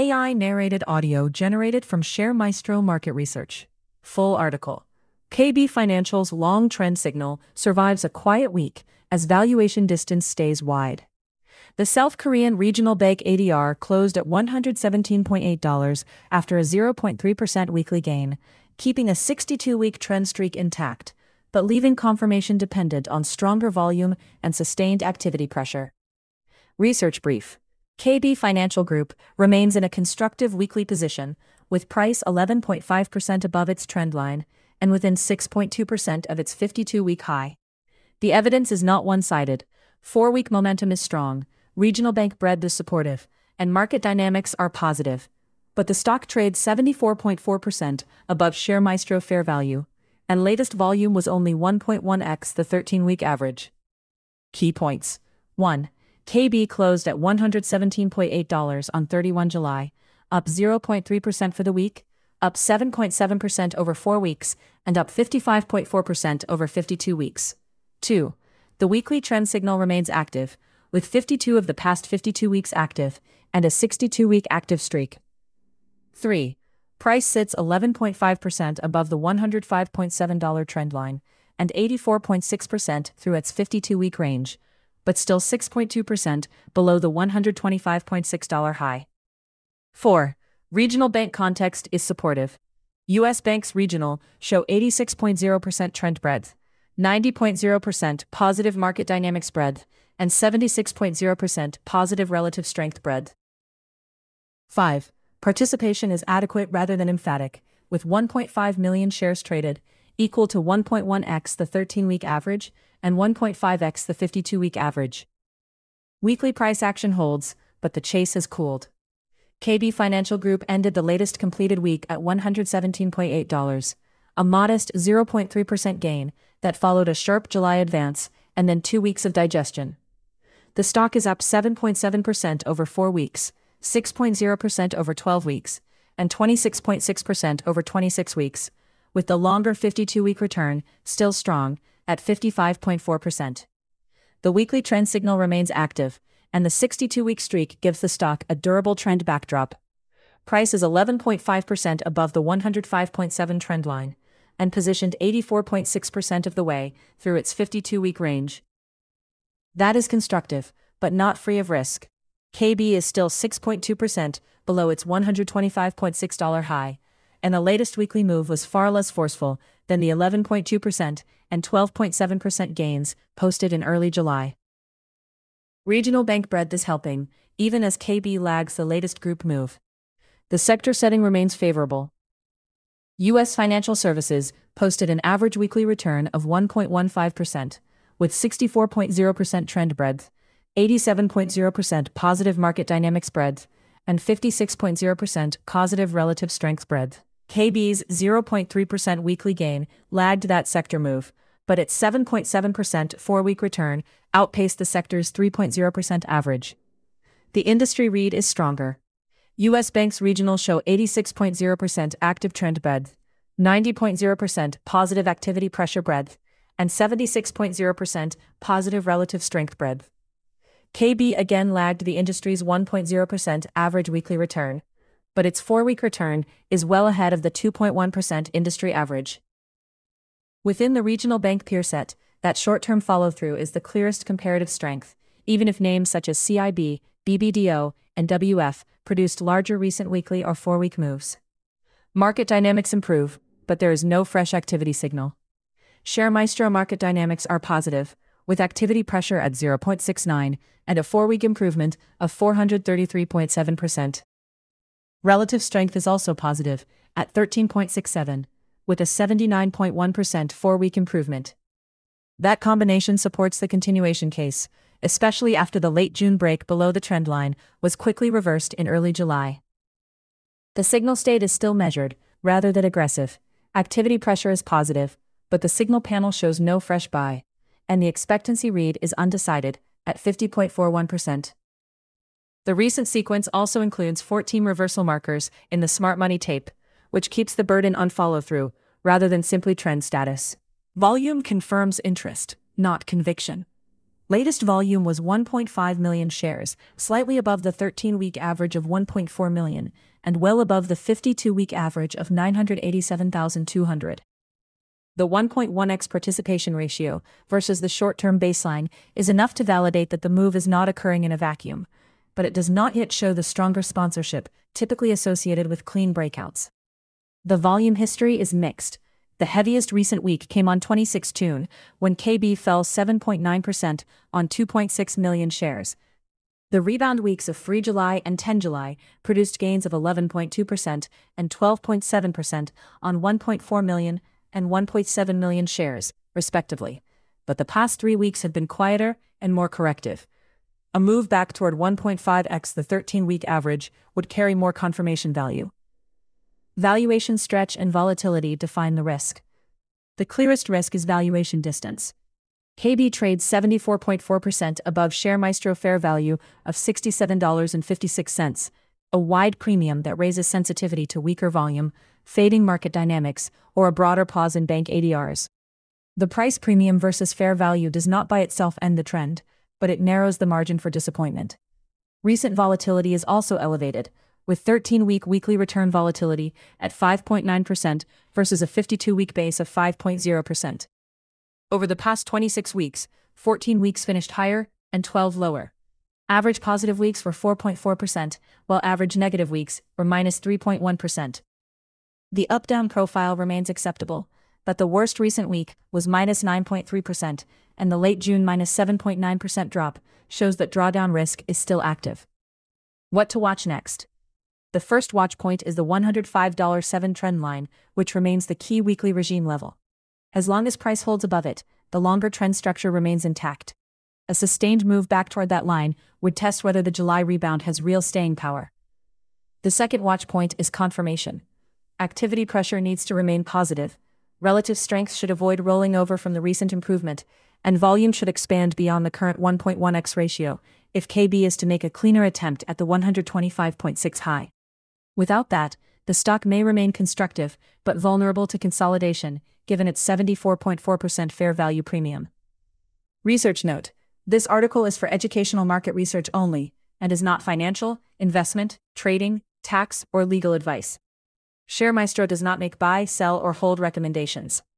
AI-narrated audio generated from ShareMaestro Market Research. Full article. KB Financial's long trend signal survives a quiet week as valuation distance stays wide. The South Korean regional bank ADR closed at $117.8 after a 0.3% weekly gain, keeping a 62-week trend streak intact, but leaving confirmation dependent on stronger volume and sustained activity pressure. Research brief. KB Financial Group remains in a constructive weekly position, with price 11.5% above its trend line and within 6.2% of its 52-week high. The evidence is not one-sided. 4-week momentum is strong, regional bank breadth is supportive, and market dynamics are positive. But the stock trades 74.4% above ShareMaestro fair value, and latest volume was only 1.1x the 13-week average. Key points. 1. KB closed at $117.8 on 31 July, up 0.3% for the week, up 7.7% over 4 weeks, and up 55.4% over 52 weeks. 2. The weekly trend signal remains active, with 52 of the past 52 weeks active, and a 62-week active streak. 3. Price sits 11.5% above the $105.7 trend line, and 84.6% through its 52-week range, but still 6.2% below the $125.6 high. 4. Regional bank context is supportive. U.S. banks regional show 86.0% trend breadth, 90.0% positive market dynamics breadth, and 76.0% positive relative strength breadth. 5. Participation is adequate rather than emphatic, with 1.5 million shares traded, equal to 1.1x the 13-week average and 1.5x the 52-week average. Weekly price action holds, but the chase has cooled. KB Financial Group ended the latest completed week at $117.8, a modest 0.3% gain that followed a sharp July advance and then 2 weeks of digestion. The stock is up 7.7% over 4 weeks, 6.0% over 12 weeks, and 26.6% over 26 weeks, with the longer 52-week return still strong at 55.4%. The weekly trend signal remains active, and the 62-week streak gives the stock a durable trend backdrop. Price is 11.5% above the 105.7 trend line, and positioned 84.6% of the way through its 52-week range. That is constructive, but not free of risk. KB is still 6.2% below its $125.6 high, and the latest weekly move was far less forceful than the 11.2% and 12.7% gains posted in early July. Regional bank breadth is helping, even as KB lags the latest group move. The sector setting remains favorable. U.S. financial services posted an average weekly return of 1.15%, with 64.0% trend breadth, 87.0% positive market dynamics breadth, and 56.0% positive relative strength breadth. KB's 0.3% weekly gain lagged that sector move, but its 7.7% 4-week return outpaced the sector's 3.0% average. The industry read is stronger. U.S. banks regional show 86.0% active trend breadth, 90.0% positive activity pressure breadth, and 76.0% positive relative strength breadth. KB again lagged the industry's 1.0% average weekly return, but its 4-week return is well ahead of the 2.1% industry average. Within the regional bank peer set, that short-term follow-through is the clearest comparative strength, even if names such as CIB, BBDO, and WF produced larger recent weekly or 4-week moves. Market dynamics improve, but there is no fresh activity signal. ShareMaestro market dynamics are positive, with activity pressure at 0.69 and a 4-week improvement of 433.7%. Relative strength is also positive, at 13.67, with a 79.1% 4-week improvement. That combination supports the continuation case, especially after the late June break below the trend line was quickly reversed in early July. The signal state is still measured, rather than aggressive. Activity pressure is positive, but the signal panel shows no fresh buy, and the expectancy read is undecided, at 50.41%. The recent sequence also includes 14 reversal markers in the Smart Money tape, which keeps the burden on follow-through, rather than simply trend status. Volume confirms interest, not conviction. Latest volume was 1.5 million shares, slightly above the 13-week average of 1.4 million, and well above the 52-week average of 987,200. The 1.1x participation ratio versus the short-term baseline is enough to validate that the move is not occurring in a vacuum, but it does not yet show the stronger sponsorship typically associated with clean breakouts. The volume history is mixed. The heaviest recent week came on 26 June, when KB fell 7.9% on 2.6 million shares. The rebound weeks of 3 July and 10 July produced gains of 11.2% and 12.7% on 1.4 million and 1.7 million shares, respectively. But the past 3 weeks have been quieter and more corrective. A move back toward 1.5x the 13-week average would carry more confirmation value. Valuation stretch and volatility define the risk. The clearest risk is valuation distance. KB trades 74.4% above ShareMaestro fair value of $67.56, a wide premium that raises sensitivity to weaker volume, fading market dynamics, or a broader pause in bank ADRs. The price premium versus fair value does not by itself end the trend, but it narrows the margin for disappointment. Recent volatility is also elevated, with 13-week weekly return volatility at 5.9% versus a 52-week base of 5.0%. Over the past 26 weeks, 14 weeks finished higher and 12 lower. Average positive weeks were 4.4%, while average negative weeks were minus 3.1%. The up-down profile remains acceptable, but the worst recent week was minus 9.3%, and the late June minus 7.9% drop shows that drawdown risk is still active. What to watch next? The first watch point is the $105.7 trend line, which remains the key weekly regime level. As long as price holds above it, the longer trend structure remains intact. A sustained move back toward that line would test whether the July rebound has real staying power. The second watch point is confirmation. Activity pressure needs to remain positive. Relative strength should avoid rolling over from the recent improvement, and volume should expand beyond the current 1.1x ratio if KB is to make a cleaner attempt at the 125.6 high. Without that, the stock may remain constructive, but vulnerable to consolidation, given its 74.4% fair value premium. Research note: this article is for educational market research only, and is not financial, investment, trading, tax, or legal advice. ShareMaestro does not make buy, sell, or hold recommendations.